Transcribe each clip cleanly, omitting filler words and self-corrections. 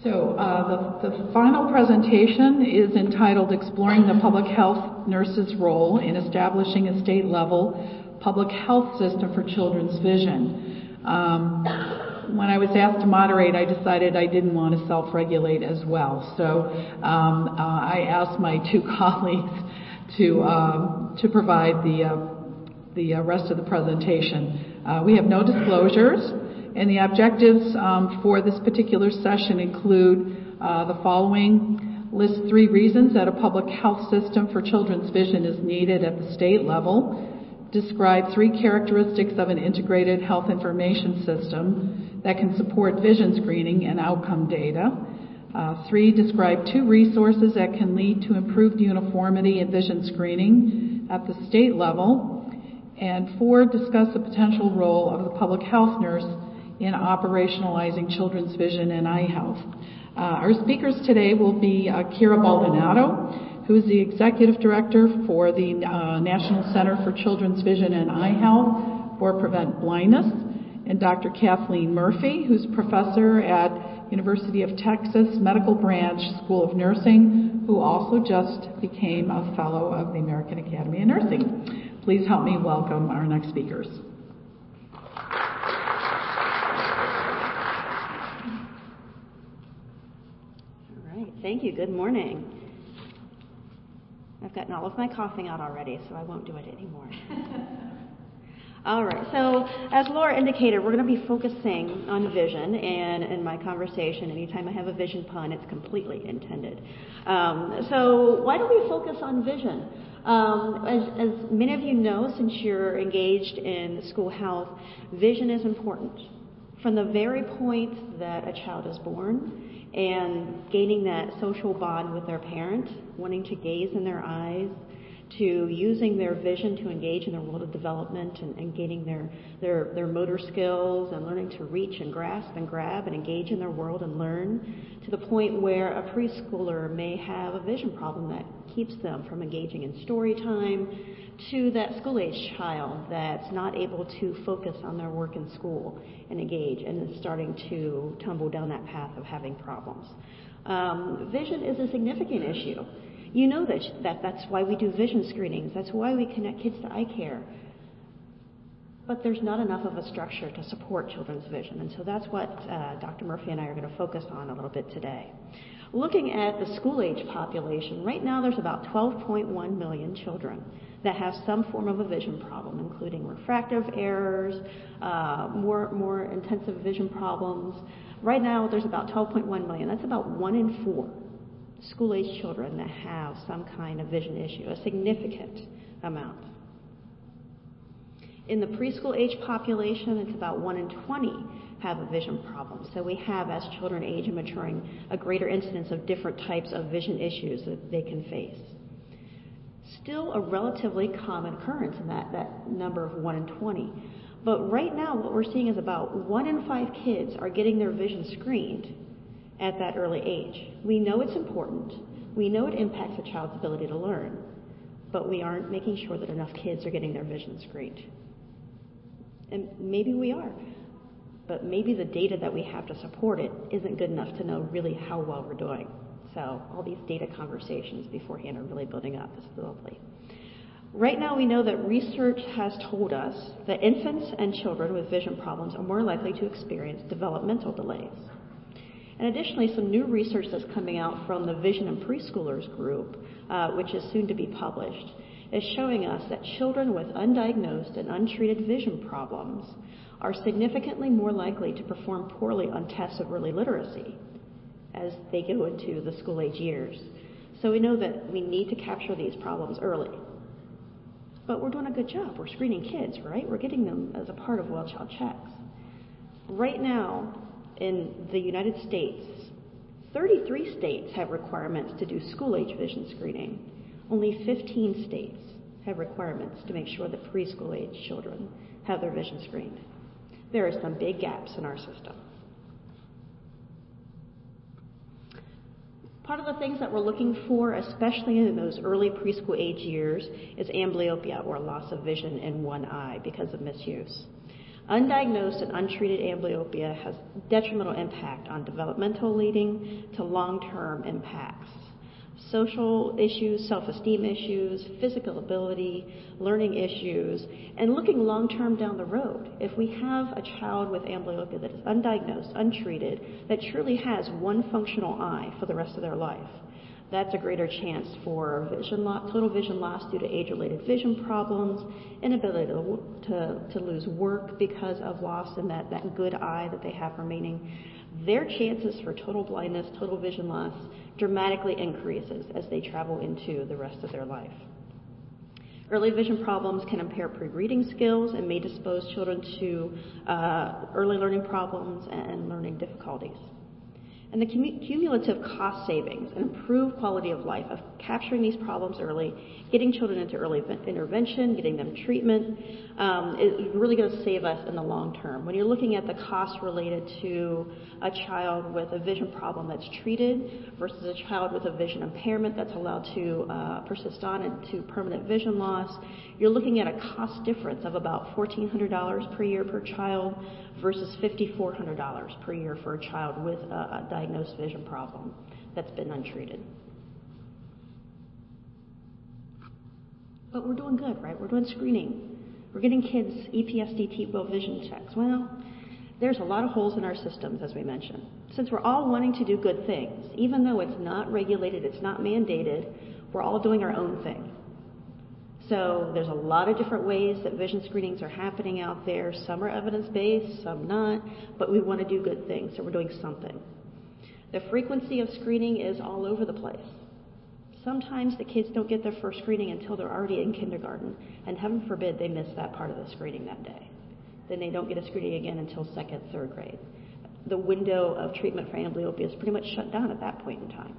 The final presentation is entitled Exploring the Public Health Nurse's Role in Establishing a State-Level Public Health System for Children's Vision. When I was asked to moderate, I decided I didn't want to self-regulate as well. So I asked my two colleagues to provide the rest of the presentation. We have no disclosures, and the objectives for this particular session include the following: list 3 reasons that a public health system for children's vision is needed at the state level, describe 3 characteristics of an integrated health information system that can support vision screening and outcome data, 3, describe 2 resources that can lead to improved uniformity in vision screening at the state level, and 4, discuss the potential role of the public health nurse in operationalizing children's vision and eye health. Our speakers today will be Kira Baldonado, who is the Executive Director for the National Center for Children's Vision and Eye Health for Prevent Blindness, and Dr. Kathleen Murphy, who's professor at University of Texas Medical Branch School of Nursing, who also just became a fellow of the American Academy of Nursing. Please help me welcome our next speakers. All right, thank you. Good morning. I've gotten all of my coughing out already, so I won't do it anymore. All right, so as Laura indicated, we're going to be focusing on vision, and in my conversation, anytime I have a vision pun, it's completely intended. So why do we focus on vision? As many of you know, since you're engaged in school health, vision is important. From the very point that a child is born and gaining that social bond with their parent, wanting to gaze in their eyes, to using their vision to engage in their world of development and gaining their motor skills and learning to reach and grasp and grab and engage in their world and learn, to the point where a preschooler may have a vision problem that keeps them from engaging in story time, to that school-age child that's not able to focus on their work in school and engage and is starting to tumble down that path of having problems. Vision is a significant issue. You know that's why we do vision screenings. That's why we connect kids to eye care. But there's not enough of a structure to support children's vision. And so that's what Dr. Murphy and I are going to focus on a little bit today. Looking at the school-age population, right now there's about 12.1 million children that have some form of a vision problem, including refractive errors, more intensive vision problems. Right now there's about 12.1 million. That's about 1 in 4. School-age children that have some kind of vision issue, a significant amount. In the preschool age population, it's about 1 in 20 have a vision problem. So we have, as children age and maturing, a greater incidence of different types of vision issues that they can face. Still a relatively common occurrence in that number of 1 in 20. But right now what we're seeing is about 1 in 5 kids are getting their vision screened at that early age. We know it's important. We know it impacts a child's ability to learn, but we aren't making sure that enough kids are getting their vision screened. And maybe we are, but maybe the data that we have to support it isn't good enough to know really how well we're doing. So all these data conversations beforehand are really building up. This is lovely. Right now we know that research has told us that infants and children with vision problems are more likely to experience developmental delays. And additionally, some new research that's coming out from the Vision and Preschoolers group, which is soon to be published, is showing us that children with undiagnosed and untreated vision problems are significantly more likely to perform poorly on tests of early literacy as they go into the school-age years. So we know that we need to capture these problems early. But we're doing a good job. We're screening kids, right? We're getting them as a part of Well Child Checks. Right now, in the United States, 33 states have requirements to do school-age vision screening. Only 15 states have requirements to make sure that preschool-age children have their vision screened. There are some big gaps in our system. Part of the things that we're looking for, especially in those early preschool age years, is amblyopia, or loss of vision in one eye because of misuse. Undiagnosed and untreated amblyopia has detrimental impact on developmental, leading to long-term impacts. Social issues, self-esteem issues, physical ability, learning issues, and looking long-term down the road. If we have a child with amblyopia that is undiagnosed, untreated, that truly has one functional eye for the rest of their life, that's a greater chance for vision loss, total vision loss due to age-related vision problems, inability to lose work because of loss in that good eye that they have remaining. Their chances for total blindness, total vision loss dramatically increases as they travel into the rest of their life. Early vision problems can impair pre-reading skills and may dispose children to early learning problems and learning difficulties. And the cumulative cost savings and improved quality of life of capturing these problems early, getting children into early intervention, getting them treatment, is really going to save us in the long term. When you're looking at the cost related to a child with a vision problem that's treated versus a child with a vision impairment that's allowed to persist on into permanent vision loss, you're looking at a cost difference of about $1,400 per year per child versus $5,400 per year for a child with a diagnosed vision problem that's been untreated. But we're doing good, right? We're doing screening. We're getting kids EPSD TiVo vision checks. Well, there's a lot of holes in our systems, as we mentioned. Since we're all wanting to do good things, even though it's not regulated, it's not mandated, we're all doing our own thing. So there's a lot of different ways that vision screenings are happening out there. Some are evidence-based, some not, but we want to do good things, so we're doing something. The frequency of screening is all over the place. Sometimes the kids don't get their first screening until they're already in kindergarten, and heaven forbid they miss that part of the screening that day. Then they don't get a screening again until second, third grade. The window of treatment for amblyopia is pretty much shut down at that point in time.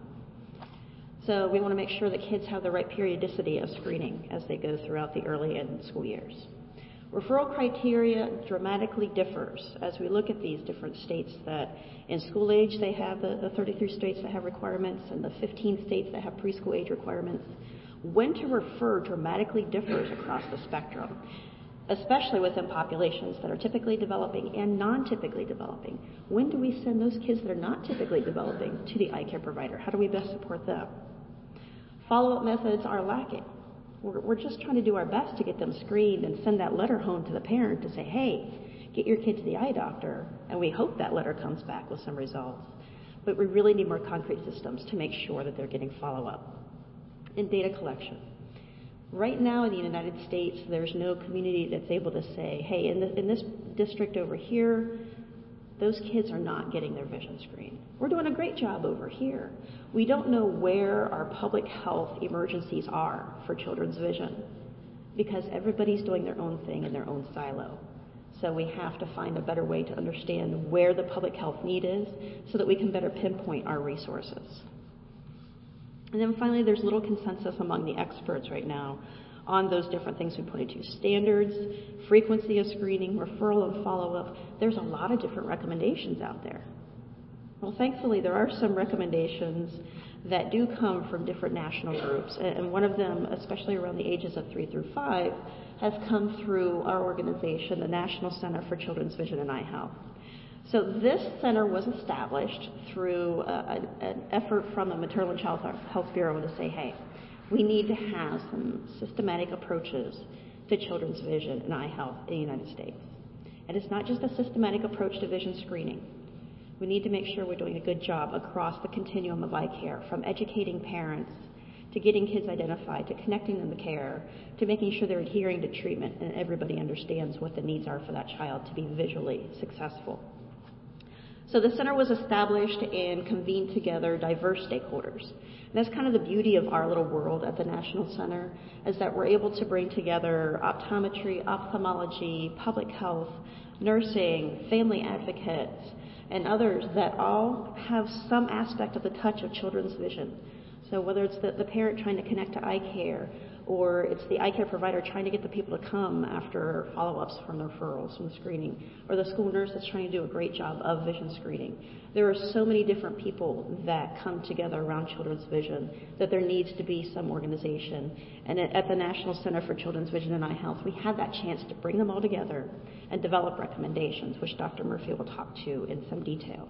So we want to make sure that kids have the right periodicity of screening as they go throughout the early and school years. Referral criteria dramatically differs as we look at these different states that in school age they have the 33 states that have requirements and the 15 states that have preschool age requirements. When to refer dramatically differs across the spectrum, especially within populations that are typically developing and non-typically developing. When do we send those kids that are not typically developing to the eye care provider? How do we best support them? Follow-up methods are lacking. We're just trying to do our best to get them screened and send that letter home to the parent to say, hey, get your kid to the eye doctor, and we hope that letter comes back with some results. But we really need more concrete systems to make sure that they're getting follow-up. And data collection. Right now in the United States, there's no community that's able to say, hey, in this district over here, those kids are not getting their vision screened. We're doing a great job over here. We don't know where our public health emergencies are for children's vision because everybody's doing their own thing in their own silo. So we have to find a better way to understand where the public health need is so that we can better pinpoint our resources. And then finally, there's little consensus among the experts right now on those different things we pointed to. Standards, frequency of screening, referral and follow-up. There's a lot of different recommendations out there. Well, thankfully, there are some recommendations that do come from different national groups. And one of them, especially around the ages of 3 through 5, has come through our organization, the National Center for Children's Vision and Eye Health. So this center was established through an effort from the Maternal and Child Health Bureau to say, hey, we need to have some systematic approaches to children's vision and eye health in the United States. And it's not just a systematic approach to vision screening. We need to make sure we're doing a good job across the continuum of eye care, from educating parents to getting kids identified, to connecting them to care, to making sure they're adhering to treatment and everybody understands what the needs are for that child to be visually successful. So the center was established and convened together diverse stakeholders. And that's kind of the beauty of our little world at the National Center, is that we're able to bring together optometry, ophthalmology, public health, nursing, family advocates, and others that all have some aspect of the touch of children's vision. So whether it's the parent trying to connect to eye care, or it's the eye care provider trying to get the people to come after follow-ups from the referrals from the screening, or the school nurse that's trying to do a great job of vision screening. There are so many different people that come together around children's vision that there needs to be some organization. And at the National Center for Children's Vision and Eye Health, we had that chance to bring them all together and develop recommendations, which Dr. Murphy will talk to in some detail.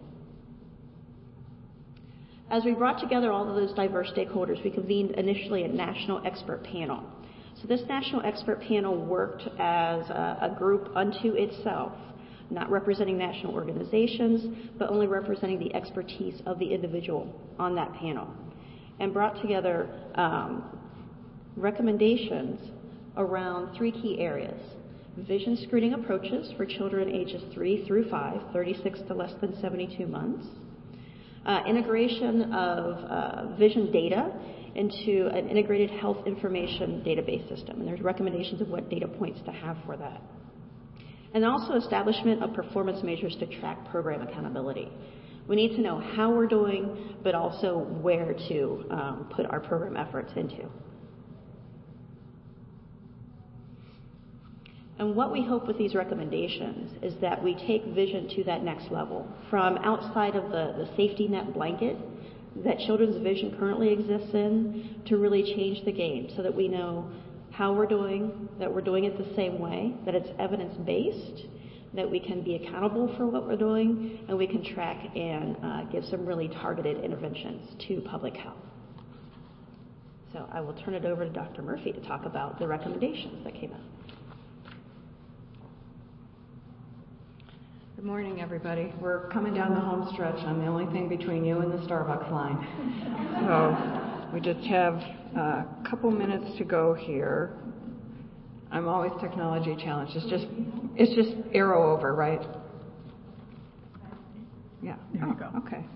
As we brought together all of those diverse stakeholders, we convened initially a national expert panel. So this national expert panel worked as a group unto itself, not representing national organizations, but only representing the expertise of the individual on that panel, and brought together recommendations around 3 key areas: vision screening approaches for children ages 3 through 5, 36 to less than 72 months, integration of vision data into an integrated health information database system, and there's recommendations of what data points to have for that. And also establishment of performance measures to track program accountability. We need to know how we're doing, but also where to put our program efforts into. And what we hope with these recommendations is that we take vision to that next level, from outside of the safety net blanket that children's vision currently exists in, to really change the game so that we know how we're doing, that we're doing it the same way, that it's evidence-based, that we can be accountable for what we're doing, and we can track and give some really targeted interventions to public health. So I will turn it over to Dr. Murphy to talk about the recommendations that came out. Good morning, everybody. We're coming down the home stretch. I'm the only thing between you and the Starbucks line. So we just have a couple minutes to go here. I'm always technology challenged. It's just arrow over, right? Yeah. There you go. Okay.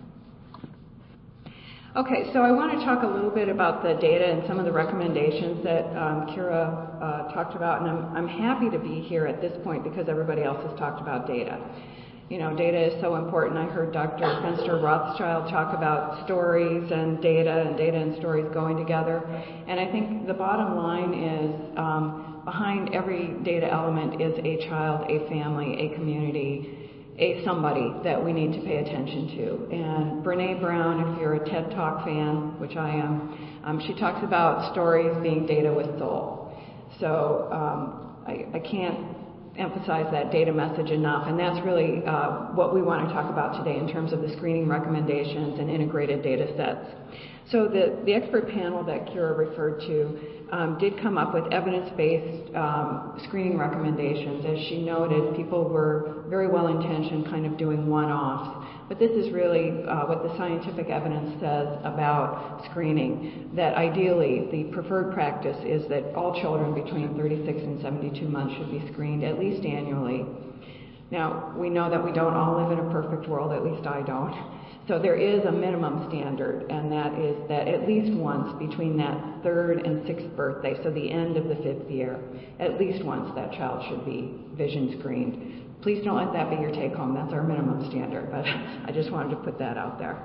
Okay, so I want to talk a little bit about the data and some of the recommendations that Kira talked about, and I'm happy to be here at this point because everybody else has talked about data. You know, data is so important. I heard Dr. Fenster Rothschild talk about stories and data and stories going together, and I think the bottom line is behind every data element is a child, a family, a community, somebody that we need to pay attention to. And Brene Brown, if you're a TED Talk fan, which I am, she talks about stories being data with soul. So I can't emphasize that data message enough, and that's really what we want to talk about today in terms of the screening recommendations and integrated data sets. So the expert panel that Kira referred to did come up with evidence-based screening recommendations. As she noted, people were very well-intentioned, kind of doing one-offs. But this is really what the scientific evidence says about screening, that ideally the preferred practice is that all children between 36 and 72 months should be screened at least annually. Now, we know that we don't all live in a perfect world, at least I don't. So there is a minimum standard, and that is that at least once between that 3rd and 6th birthday, so the end of the 5th year, at least once that child should be vision screened. Please don't let that be your take-home. That's our minimum standard, but I just wanted to put that out there.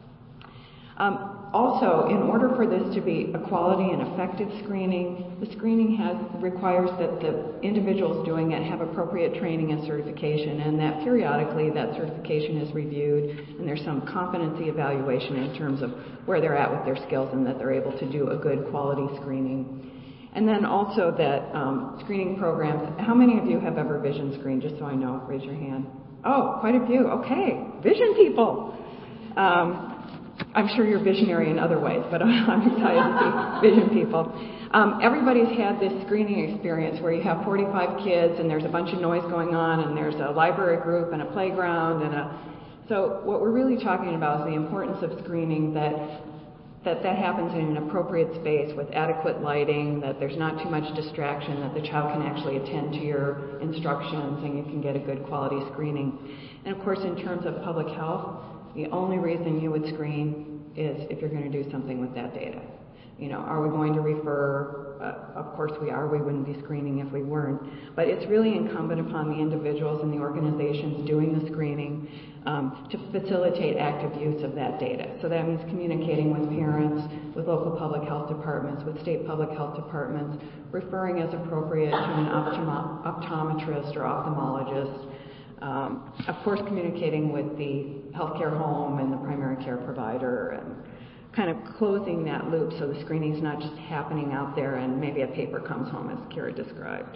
Also, in order for this to be a quality and effective screening, the screening requires that the individuals doing it have appropriate training and certification, and that periodically that certification is reviewed, and there's some competency evaluation in terms of where they're at with their skills and that they're able to do a good quality screening. And then also that screening programs, how many of you have ever vision screened? Just so I know, raise your hand. Oh, quite a few. Okay, vision people. I'm sure you're visionary in other ways, but I'm excited to see vision people. Everybody's had this screening experience where you have 45 kids and there's a bunch of noise going on and there's a library group and a playground so what we're really talking about is the importance of screening, that happens in an appropriate space with adequate lighting, that there's not too much distraction, that the child can actually attend to your instructions and you can get a good quality screening. And of course, in terms of public health, the only reason you would screen is if you're going to do something with that data. Are we going to refer? Of course we are. We wouldn't be screening if we weren't. But it's really incumbent upon the individuals and the organizations doing the screening to facilitate active use of that data. So that means communicating with parents, with local public health departments, with state public health departments, referring as appropriate to an optometrist or ophthalmologist. Of course, communicating with the healthcare home and the primary care provider, and kind of closing that loop so the screening's not just happening out there and maybe a paper comes home, as Kira described.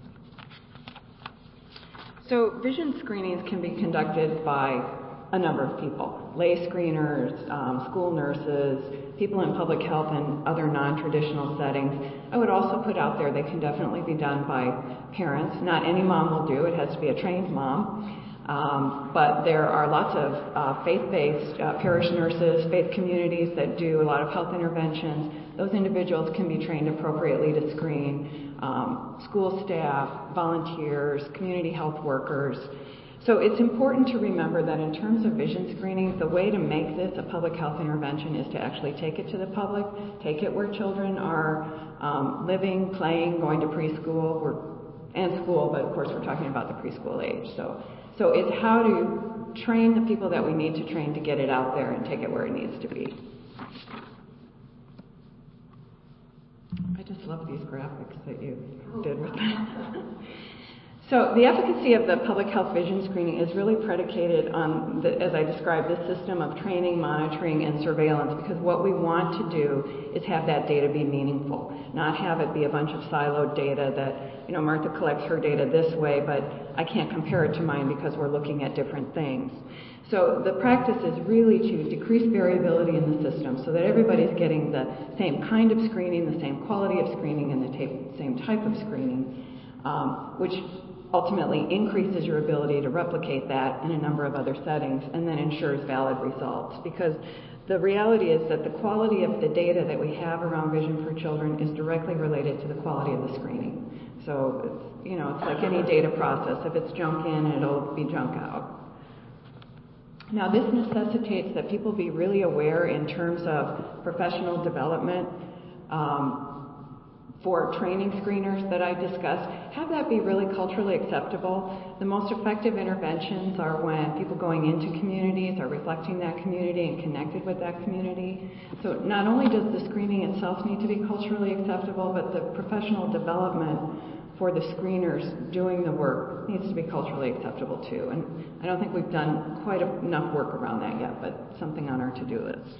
So vision screenings can be conducted by a number of people: lay screeners, school nurses, people in public health and other non-traditional settings. I would also put out there they can definitely be done by parents. Not any mom will do it. It has to be a trained mom. But there are lots of faith-based parish nurses, faith communities that do a lot of health interventions. Those individuals can be trained appropriately to screen. School staff, volunteers, community health workers. So it's important to remember that in terms of vision screening, the way to make this a public health intervention is to actually take it to the public, take it where children are living, playing, going to preschool and school, but of course we're talking about the preschool age. So it's how to train the people that we need to train to get it out there and take it where it needs to be. I just love these graphics that you did with that. So the efficacy of the public health vision screening is really predicated on, as I described, this system of training, monitoring, and surveillance, because what we want to do is have that data be meaningful, not have it be a bunch of siloed data that, Martha collects her data this way, but I can't compare it to mine because we're looking at different things. So the practice is really to decrease variability in the system so that everybody's getting the same kind of screening, the same quality of screening, and the same type of screening, which ultimately increases your ability to replicate that in a number of other settings and then ensures valid results. Because the reality is that the quality of the data that we have around vision for children is directly related to the quality of the screening. So, it's like any data process. If it's junk in, it'll be junk out. Now, this necessitates that people be really aware in terms of professional development for training screeners that I discussed. Have that be really culturally acceptable. The most effective interventions are when people going into communities are reflecting that community and connected with that community. So not only does the screening itself need to be culturally acceptable, but the professional development for the screeners doing the work needs to be culturally acceptable too. And I don't think we've done quite enough work around that yet, but something on our to-do list.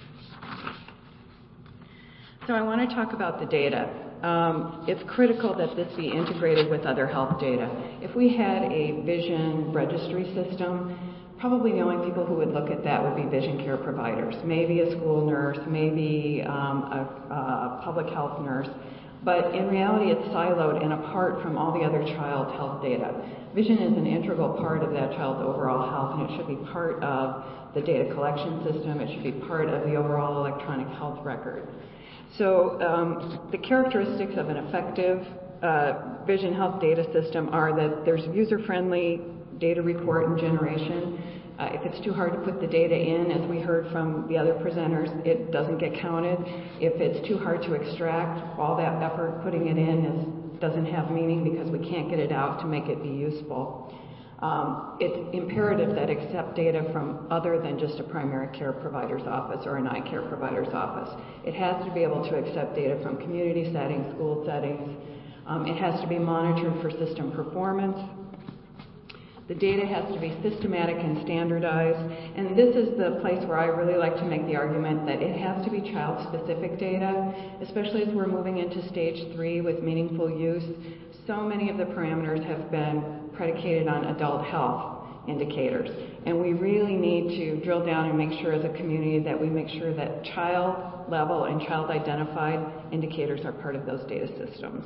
So I want to talk about the data. It's critical that this be integrated with other health data. If we had a vision registry system, probably the only people who would look at that would be vision care providers, maybe a school nurse, maybe a public health nurse. But in reality, it's siloed and apart from all the other child health data. Vision is an integral part of that child's overall health, and it should be part of the data collection system. It should be part of the overall electronic health record. So the characteristics of an effective vision health data system are that there's user-friendly data report and generation. If it's too hard to put the data in, as we heard from the other presenters, it doesn't get counted. If it's too hard to extract, all that effort putting it in doesn't have meaning because we can't get it out to make it be useful. It's imperative that accept data from other than just a primary care provider's office or an eye care provider's office. It has to be able to accept data from community settings, school settings. It has to be monitored for system performance. The data has to be systematic and standardized, and this is the place where I really like to make the argument that it has to be child-specific data, especially as we're moving into stage 3 with meaningful use. So many of the parameters have been predicated on adult health indicators, and we really need to drill down and make sure as a community that we make sure that child-level and child-identified indicators are part of those data systems.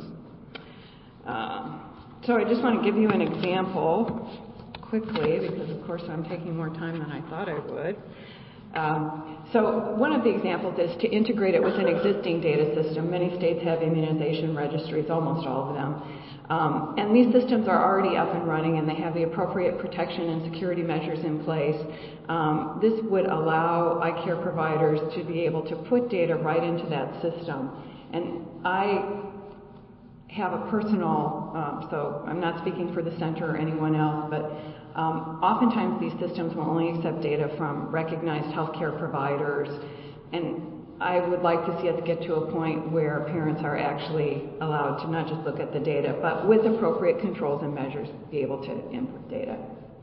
So I just want to give you an example quickly, because of course I'm taking more time than I thought I would. So one of the examples is to integrate it with an existing data system. Many states have immunization registries, almost all of them. And these systems are already up and running, and they have the appropriate protection and security measures in place. This would allow eye care providers to be able to put data right into that system. And I have a personal, so I'm not speaking for the center or anyone else, but oftentimes these systems will only accept data from recognized healthcare providers, and I would like to see us get to a point where parents are actually allowed to not just look at the data, but with appropriate controls and measures, be able to input data.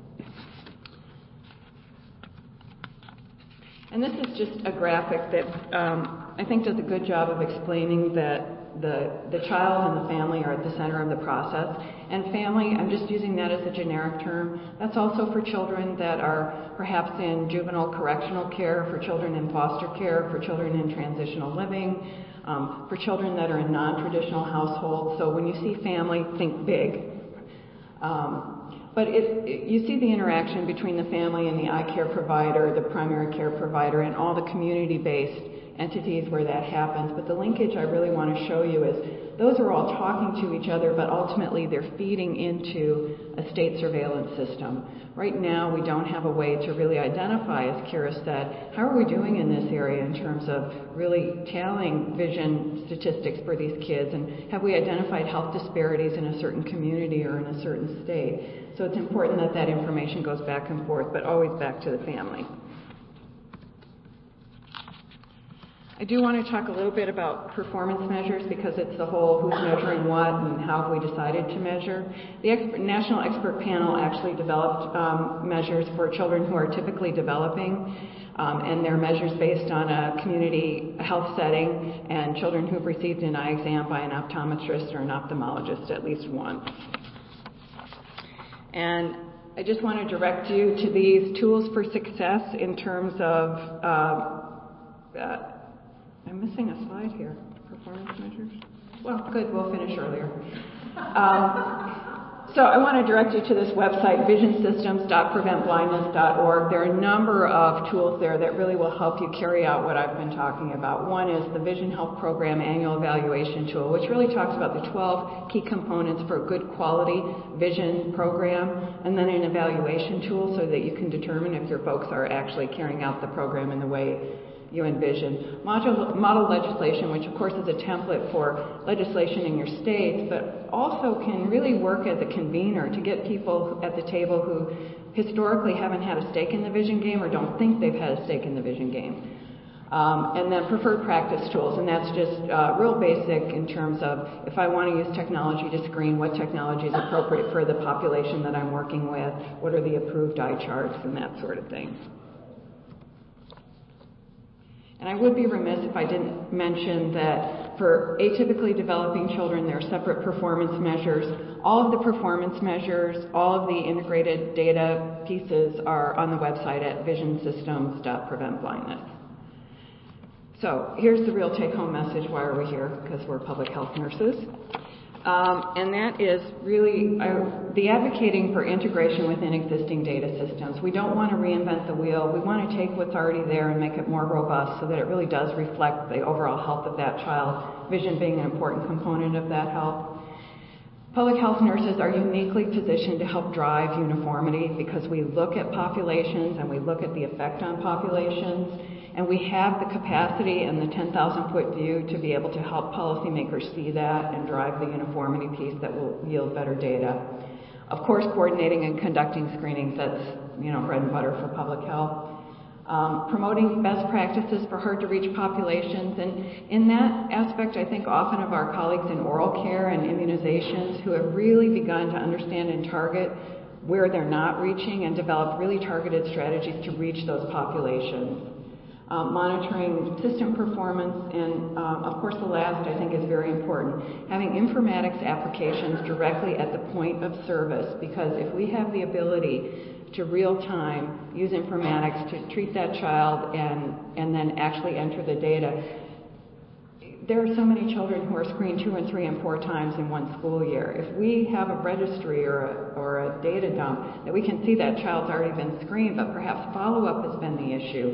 And this is just a graphic that I think does a good job of explaining that the child and the family are at the center of the process. And family, I'm just using that as a generic term. That's also for children that are perhaps in juvenile correctional care, for children in foster care, for children in transitional living, for children that are in non-traditional households. So when you see family, think big. But you see the interaction between the family and the eye care provider, the primary care provider, and all the community-based entities where that happens. But the linkage I really want to show you is those are all talking to each other, but ultimately they're feeding into a state surveillance system. Right now, we don't have a way to really identify, as Kira said, how are we doing in this area in terms of really tallying vision statistics for these kids, and have we identified health disparities in a certain community or in a certain state? So it's important that that information goes back and forth, but always back to the family. I do want to talk a little bit about performance measures because it's the whole who's measuring what and how have we decided to measure. The National Expert Panel actually developed measures for children who are typically developing, and they're measures based on a community health setting and children who've received an eye exam by an optometrist or an ophthalmologist, at least one. And I just want to direct you to these tools for success in terms of I'm missing a slide here. Performance measures? Well, good. We'll finish earlier. So I want to direct you to this website, visionsystems.preventblindness.org. There are a number of tools there that really will help you carry out what I've been talking about. One is the Vision Health Program Annual Evaluation Tool, which really talks about the 12 key components for a good quality vision program, and then an evaluation tool so that you can determine if your folks are actually carrying out the program in the way you envision. Model legislation, which of course is a template for legislation in your states, but also can really work as a convener to get people at the table who historically haven't had a stake in the vision game or don't think they've had a stake in the vision game. And then preferred practice tools, and that's just real basic in terms of if I want to use technology to screen, what technology is appropriate for the population that I'm working with, what are the approved eye charts, and that sort of thing. And I would be remiss if I didn't mention that for atypically developing children, there are separate performance measures. All of the performance measures, all of the integrated data pieces are on the website at visionsystems.preventblindness. So here's the real take-home message. Why are we here? Because we're public health nurses. And that is really the advocating for integration within existing data systems. We don't want to reinvent the wheel. We want to take what's already there and make it more robust so that it really does reflect the overall health of that child, vision being an important component of that health. Public health nurses are uniquely positioned to help drive uniformity because we look at populations and we look at the effect on populations. And we have the capacity and the 10,000-foot view to be able to help policymakers see that and drive the uniformity piece that will yield better data. Of course, coordinating and conducting screenings, that's bread and butter for public health. Promoting best practices for hard-to-reach populations. And in that aspect, I think often of our colleagues in oral care and immunizations who have really begun to understand and target where they're not reaching and develop really targeted strategies to reach those populations. Monitoring system performance, and of course the last I think is very important, having informatics applications directly at the point of service, because if we have the ability to real time use informatics to treat that child and then actually enter the data, there are so many children who are screened 2 and 3 and 4 times in one school year. If we have a registry or a data dump that we can see that child's already been screened, but perhaps follow-up has been the issue,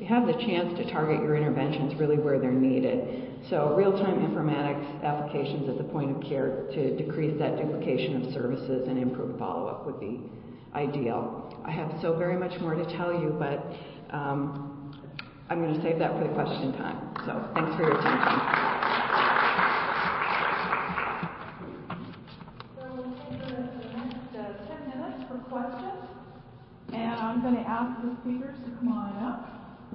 have the chance to target your interventions really where they're needed. So real-time informatics applications at the point of care to decrease that duplication of services and improve follow-up would be ideal. I have so very much more to tell you, but I'm going to save that for the question time. So thanks for your attention. So we'll take the next 10 minutes for questions, and I'm going to ask the speakers to come on up.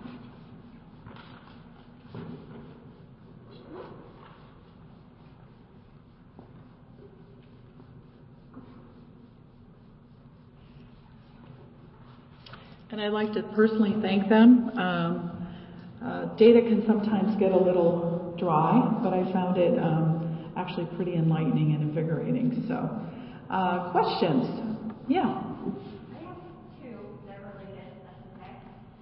And I'd like to personally thank them. Data can sometimes get a little dry, but I found it actually pretty enlightening and invigorating. So, questions? Yeah. I have two that are related, if that's okay.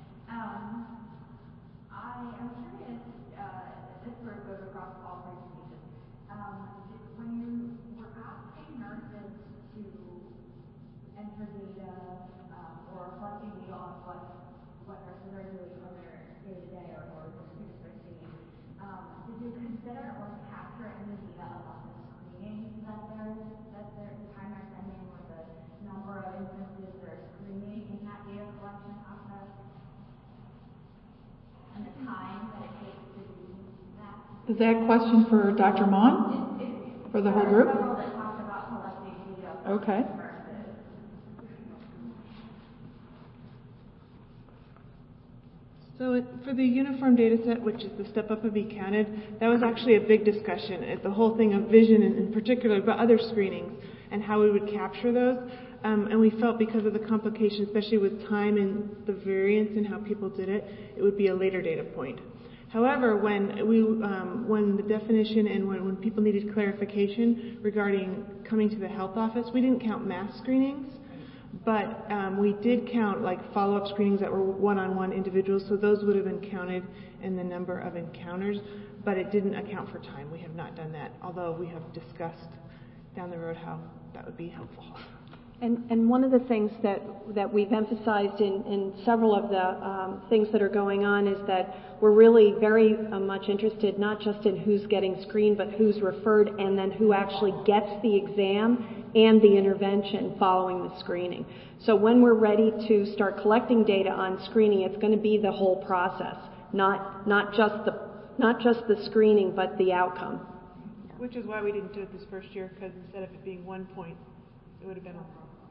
I am curious, this sort of goes across all presentations. When you were asking nurses to enter data or collecting data on what nurses are doing on their day-to-day or the students they're seeing, did you consider or capture any data about the screening that the time they're spending or the number of instances they're screening in that data collection process and the time that it takes to do that? Is that a question for Dr. Mon? For the whole group? There are several that talk about collecting data from Okay. nurses. So for the uniform data set, which is the Step Up and Be Counted, that was actually a big discussion at the whole thing of vision in particular, but other screenings and how we would capture those. And we felt because of the complication, especially with time and the variance in how people did it, it would be a later data point. However, when the definition and when people needed clarification regarding coming to the health office, we didn't count mass screenings. But we did count like follow-up screenings that were one-on-one individuals, so those would have been counted in the number of encounters, but it didn't account for time. We have not done that, although we have discussed down the road how that would be helpful. And one of the things that we've emphasized in several of the things that are going on is that we're really very much interested not just in who's getting screened, but who's referred and then who actually gets the exam and the intervention following the screening. So when we're ready to start collecting data on screening, it's going to be the whole process, not just the screening, but the outcome. Which is why we didn't do it this first year, because instead of it being 1 point, it would have been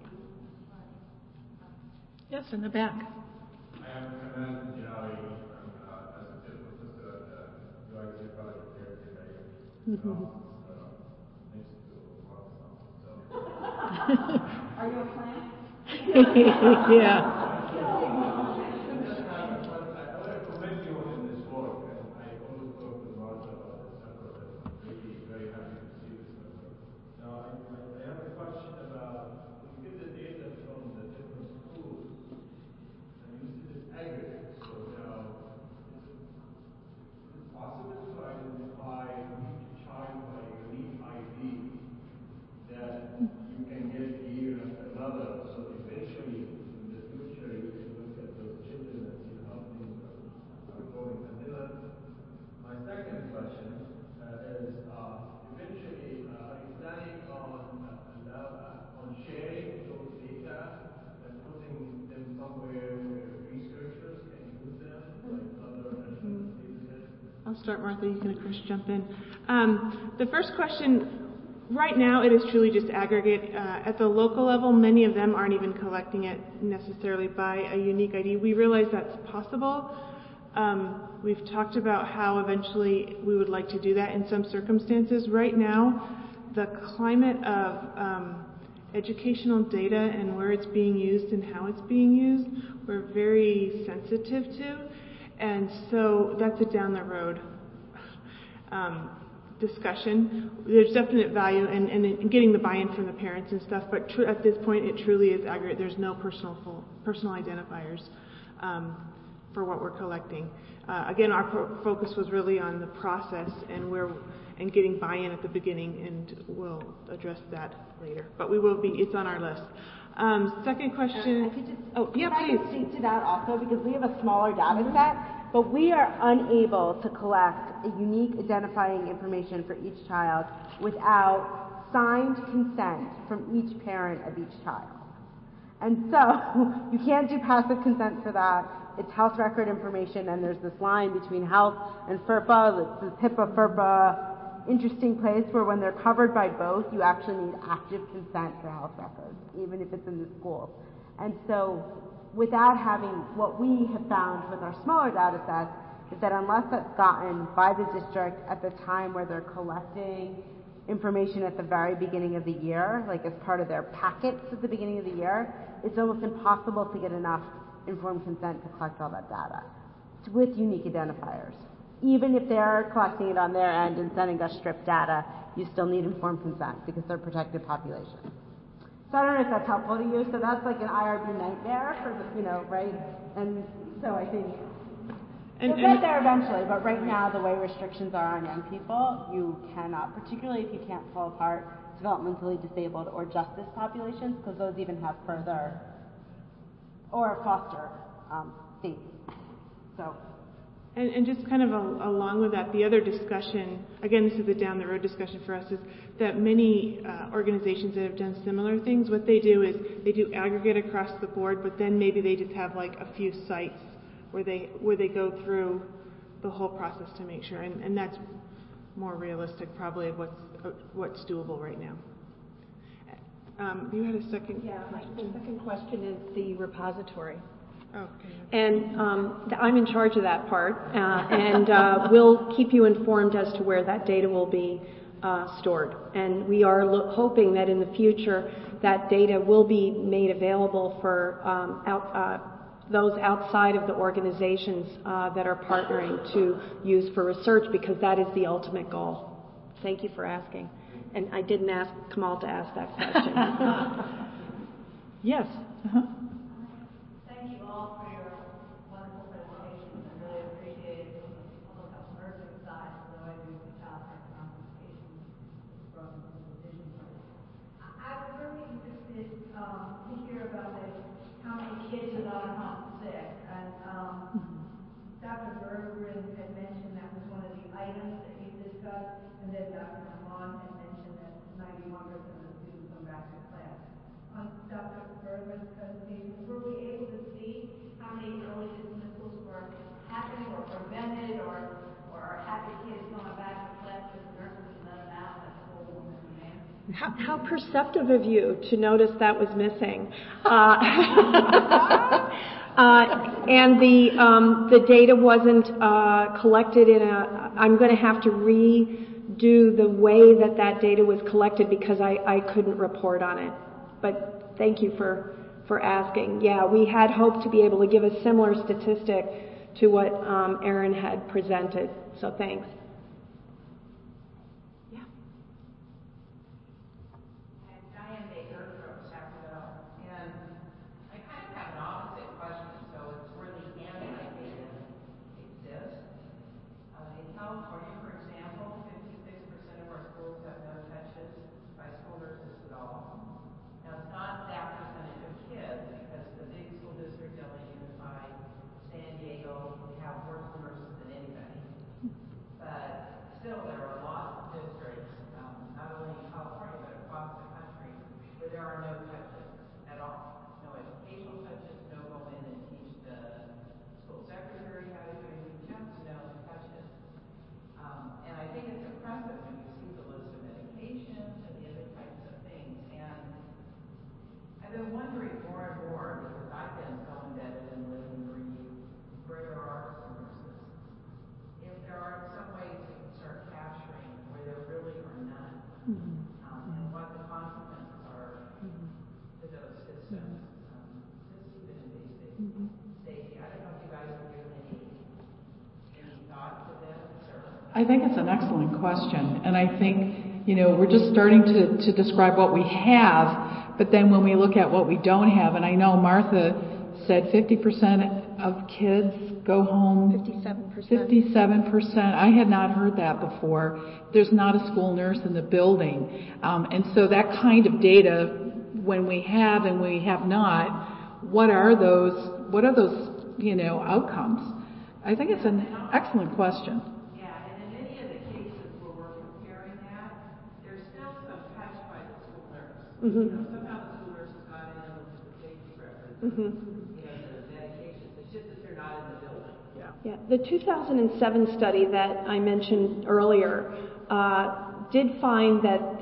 Yes, in the back. I am Kamal Jinawi from Assistant Professor at UIC College of Therapy, next to Pakistan. Are you a plant? Yeah. I want to commend you in this work, and I always talk to Martha about this effort, and I'm really very happy to see this effort. Now, I have a question about when you get the data from the different schools, and you see this aggregate. So now, is it possible to identify each child by a unique ID that you can get year after another, so eventually in the future you can look at those children and see how things are going. And then my second question is eventually are you planning on sharing those data and putting them somewhere where researchers can use them, like other national data sets? I'll start, Martha. You can, of course, jump in. The first question, right now it is truly just aggregate. At the local level, many of them aren't even collecting it necessarily by a unique ID. We realize that's possible. We've talked about how eventually we would like to do that in some circumstances. Right now, the climate of educational data and where it's being used and how it's being used, we're very sensitive to. And so that's a down the road discussion. There's definite value in getting the buy-in from the parents and stuff, but at this point it truly is aggregate. There's no personal identifiers for what we're collecting. Again, our focus was really on the process and getting buy-in at the beginning, and we'll address that later. But we will be. It's on our list. Second question. I could just Oh, yeah, I please. can speak to that also because we have a smaller data set, but we are unable to collect a unique identifying information for each child without signed consent from each parent of each child. And so you can't do passive consent for that. It's health record information, and there's this line between health and FERPA. It's this HIPAA-FERPA interesting place where when they're covered by both, you actually need active consent for health records, even if it's in the schools. And so without having what we have found with our smaller data sets is that unless that's gotten by the district at the time where they're collecting information at the very beginning of the year, like as part of their packets at the beginning of the year, it's almost impossible to get enough informed consent to collect all that data with unique identifiers. Even if they're collecting it on their end and sending us stripped data, you still need informed consent because they're protected population. So I don't know if that's helpful to you. So that's like an IRB nightmare for the, right? And so I think we'll get there eventually, but right now the way restrictions are on young people, you cannot, particularly if you can't pull apart developmentally disabled or justice populations, because those even have further, or foster states. So. And just kind of along with that, the other discussion, again, this is a down the road discussion for us, is that many organizations that have done similar things, what they do is they do aggregate across the board, but then maybe they just have like a few sites where they go through the whole process to make sure, and that's more realistic probably of what's doable right now. You had a second question? The second question is the repository. Oh, okay. And I'm in charge of that part, and we'll keep you informed as to where that data will be stored. And we are hoping that in the future that data will be made available for those outside of the organizations that are partnering to use for research, because that is the ultimate goal. Thank you for asking. And I didn't ask Kamal to ask that question. Yes. Uh-huh. Thank you all for your wonderful presentations. I really appreciate it from the public health nursing side, although I do the child care consultations from the vision group. I was really interested to hear about how many kids are not home sick. And Dr. Berggren had mentioned that was one of the items that you discussed, and then Dr. Kamal had mentioned that 91% of the students come back to class. On Dr. Berggren's presentation, were we able to see how many early dismissals were happening or prevented, or happy kids going back to class because the nurses would let them out at school and then? How perceptive of you to notice that was missing. And the data wasn't collected in I'm going to have to redo the way that data was collected because I couldn't report on it. But thank you for asking. Yeah, we had hoped to be able to give a similar statistic to what Erin had presented. So thanks. I've been wondering more and more, because I've been so embedded in living and breathing, where there are some nurses. If there are some ways we can start capturing where there really are none, and what the consequences are to those systems, just even in basic safety. I don't know if you guys have given any thought to this, or... I think it's an excellent question, and I think, we're just starting to describe what we have. But then when we look at what we don't have, and I know Martha said 50% of kids go home. 57%. 57%. I had not heard that before. There's not a school nurse in the building. And so that kind of data, when we have and we have not, what are those outcomes? I think it's an excellent question. Yeah, and in any of the cases where we're comparing that, there's still some touch by the school nurse. Somehow the school nurse has got in and looked at the safety records, the medications. It's just that they're not in the building. Yeah, the 2007 study that I mentioned earlier did find that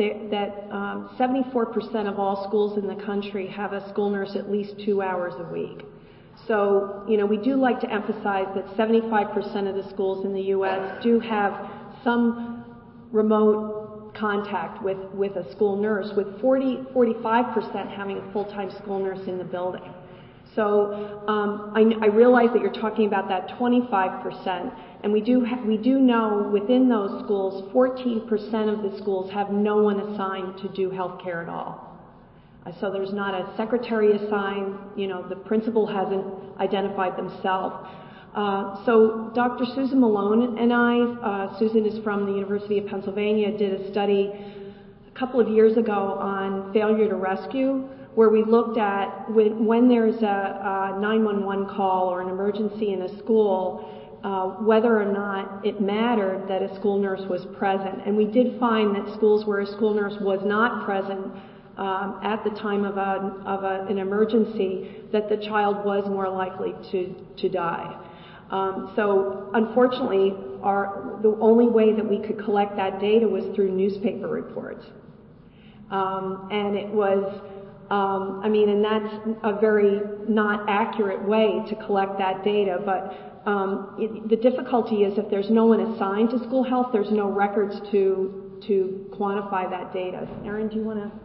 74% of all schools in the country have a school nurse at least 2 hours a week. So, we do like to emphasize that 75% of the schools in the U.S. do have some remote contact with a school nurse, with 45% having a full-time school nurse in the building. So I realize that you're talking about that 25%, and we do know within those schools, 14% of the schools have no one assigned to do health care at all. So there's not a secretary assigned, the principal hasn't identified themselves. So Dr. Susan Malone and I, Susan is from the University of Pennsylvania, did a study a couple of years ago on failure to rescue, where we looked at when there's a 911 call or an emergency in a school, whether or not it mattered that a school nurse was present. And we did find that schools where a school nurse was not present at the time of an emergency, that the child was more likely to die. So unfortunately, the only way that we could collect that data was through newspaper reports. And it was, and that's a very not accurate way to collect that data, but the difficulty is if there's no one assigned to school health, there's no records to quantify that data. Erin, do you want to?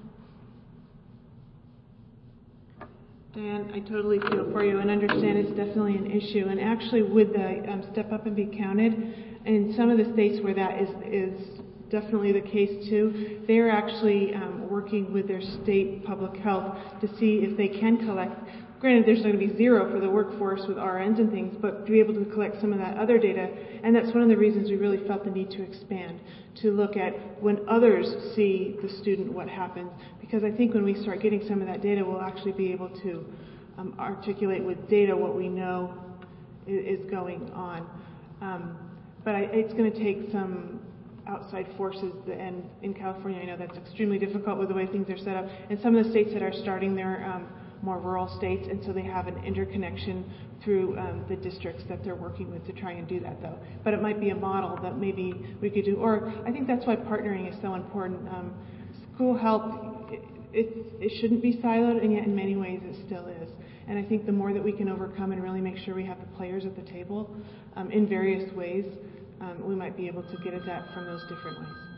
Dan, I totally feel for you and understand it's definitely an issue. And actually, with the Step Up and Be Counted, in some of the states where that is definitely the case too, they're actually working with their state public health to see if they can collect. Granted, there's going to be zero for the workforce with RNs and things, but to be able to collect some of that other data, and that's one of the reasons we really felt the need to expand, to look at when others see the student what happens, because I think when we start getting some of that data, we'll actually be able to articulate with data what we know is going on. But it's going to take some outside forces, and in California, I know that's extremely difficult with the way things are set up, and some of the states that are starting their more rural states, and so they have an interconnection through the districts that they're working with to try and do that, though. But it might be a model that maybe we could do, or I think that's why partnering is so important. School health, it shouldn't be siloed, and yet in many ways it still is. And I think the more that we can overcome and really make sure we have the players at the table in various ways, we might be able to get at that from those different ways.